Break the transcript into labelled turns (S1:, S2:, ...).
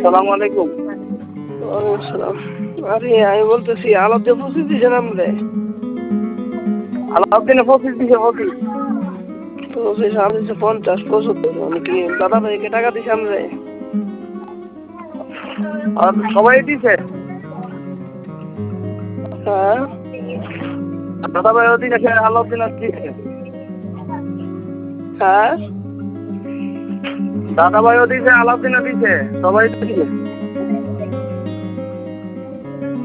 S1: সালাম আলাইকুম।
S2: ওয়ালাইকুম আসসালাম। আরে আমি বলতেছি আলাপ দিয়ে 25 দিছেন আপনি?
S1: আলাউদ্দিনে 25 দিছে 25।
S2: 25 আমি দিচ্ছি 50 75। আমি কি দাদা ভাইকে টাকা দিছি আপনি?
S1: আর সবাই দিছে।
S2: হ্যাঁ
S1: দাদা ভাইও দিছে, আলাউদ্দিন দিছে।
S2: হ্যাঁ
S1: দাদা ভাইও দিছে, আলাউদ্দিনও দিছে, সবাই দিছে।